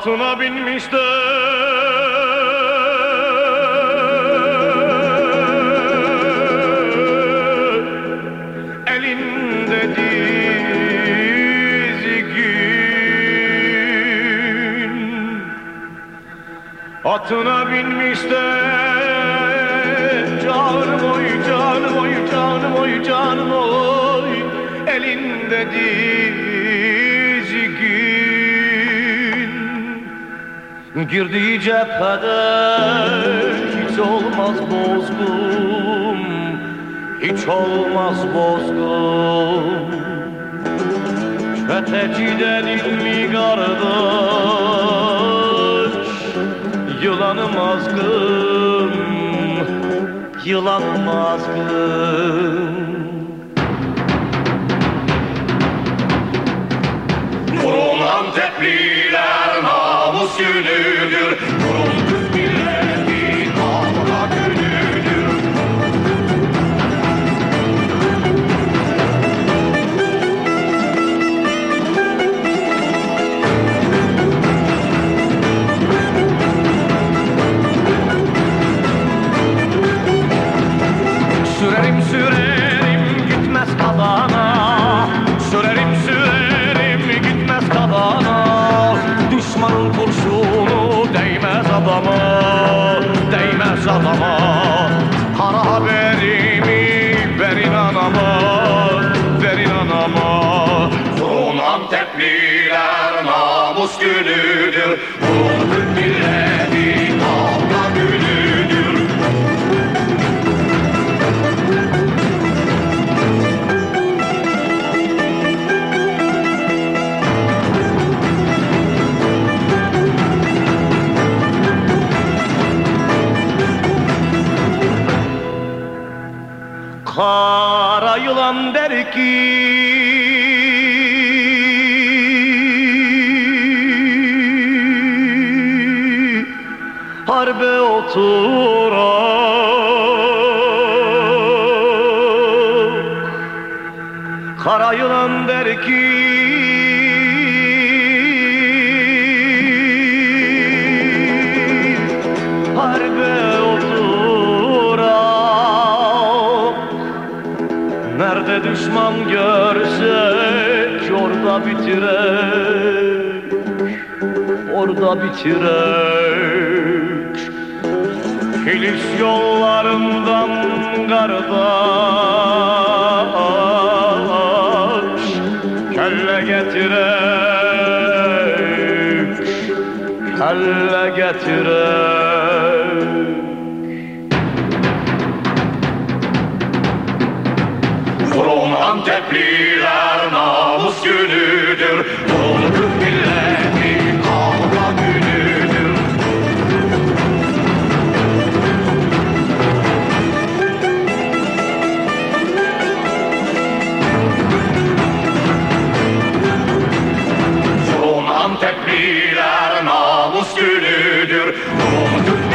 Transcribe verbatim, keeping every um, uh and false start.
Atına binmiş de elinde dizgin, atına binmiş de canım oy canım oy canım oy canım oy, elinde dizgin. Girdiği cephede hiç olmaz bozgun, hiç olmaz bozgun. Çeteci dedin mi kardeş, yılanım azgın, yılanım azgın. Vurun Antepliler namus günüdür, vurun Türk milleti kavga günüdür. Sürerim sürerim gitmez tabana, sürerim sürerim gitmez tabana. Düşmanın kurşunu değmez adama, değmez adama. Kara haberimi verin anama, verin anama. Vurun Antepliler namus günüdür, vurun Türk milleti kavga günüdür. Kara yılan der ki harbe oturak. Kara yılan der ki harbe oturak. Nerede düşman görsek orada bitirek, orada bitirek. Kilis yollarından kardeş, kelle getirek, kelle getirek. Vurun Antepliler namus günüdür, vurun Türk milleti kavga günüdür. Vurun Antepliler namus günüdür, vurun Türk